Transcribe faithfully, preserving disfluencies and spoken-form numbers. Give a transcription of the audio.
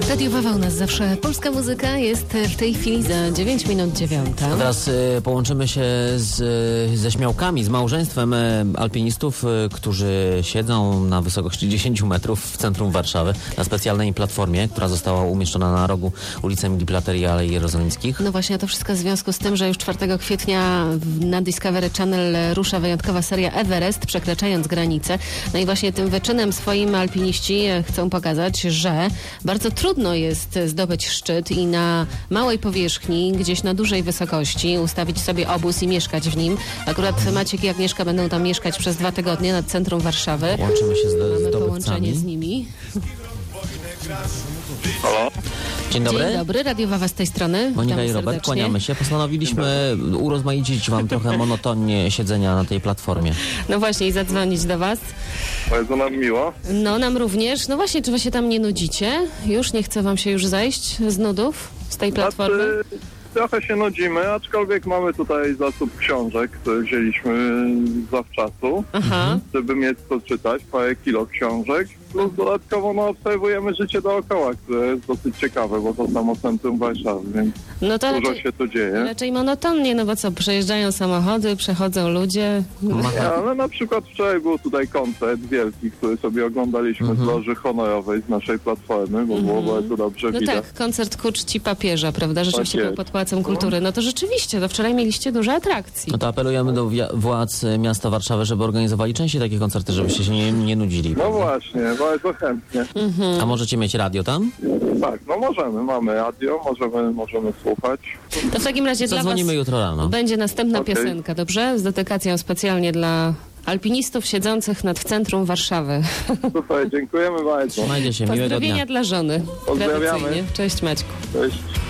Radiowa u nas zawsze. Polska muzyka jest w tej chwili za dziewięć minut dziewiąta. A teraz y, połączymy się z, ze śmiałkami, z małżeństwem y, alpinistów, y, którzy siedzą na wysokości dziesięć metrów w centrum Warszawy na specjalnej platformie, która została umieszczona na rogu ulicy Emilii Plater i Alei Jerozolimskich. No właśnie, to wszystko w związku z tym, że już czwartego kwietnia na Discovery Channel rusza wyjątkowa seria Everest, przekraczając granice. No i właśnie tym wyczynem swoim alpiniści chcą pokazać, że bardzo trudno jest zdobyć szczyt i na małej powierzchni, gdzieś na dużej wysokości ustawić sobie obóz i mieszkać w nim. Akurat Maciek i Agnieszka będą tam mieszkać przez dwa tygodnie nad centrum Warszawy. Łączymy się z Mamy zdobywcami. połączenie z nimi. Halo? Dzień dobry. Dzień dobry, Radio Wawa z tej strony. Monika Witamy i Robert, serdecznie. kłaniamy się. Postanowiliśmy urozmaicić wam trochę monotonnie siedzenia na tej platformie. No właśnie, i zadzwonić do was. Bardzo nam miło. No nam również. No właśnie, czy wy się tam nie nudzicie? Już nie chce wam się już zejść z nudów z tej platformy? Znaczy, trochę się nudzimy, aczkolwiek mamy tutaj zasób książek, które wzięliśmy zawczasu, Aha. żeby mieć co czytać, parę kilo książek. Plus dodatkowo no, obserwujemy życie dookoła, które jest dosyć ciekawe, bo to samo centrum Warszawy, więc No to dużo raczej, się tu dzieje. raczej monotonnie, no bo co, przejeżdżają samochody, przechodzą ludzie. Ja, ale na przykład wczoraj był tutaj koncert wielki, który sobie oglądaliśmy Mhm. z loży honorowej z naszej platformy, bo było bardzo dobrze No widać. tak, koncert ku czci papieża, prawda? Rzeczywiście Tak był jest. pod Pałacem Kultury. No to rzeczywiście, to wczoraj mieliście dużo atrakcji. No to apelujemy do wia- władz miasta Warszawy, żeby organizowali częściej takie koncerty, żebyście się nie, nie nudzili. No właśnie, bardzo chętnie. A możecie mieć radio tam? Tak, no możemy, mamy radio, możemy, możemy słuchać. To w takim razie dla was Zadzwonimy jutro rano. będzie następna Okej. piosenka, dobrze? Z dedykacją specjalnie dla alpinistów siedzących nad centrum Warszawy. Super, dziękujemy bardzo. Trzymajcie się, miłego dnia. Pozdrowienia dla żony. Pozdrawiamy. Tradycyjnie. Cześć Maćku. Cześć.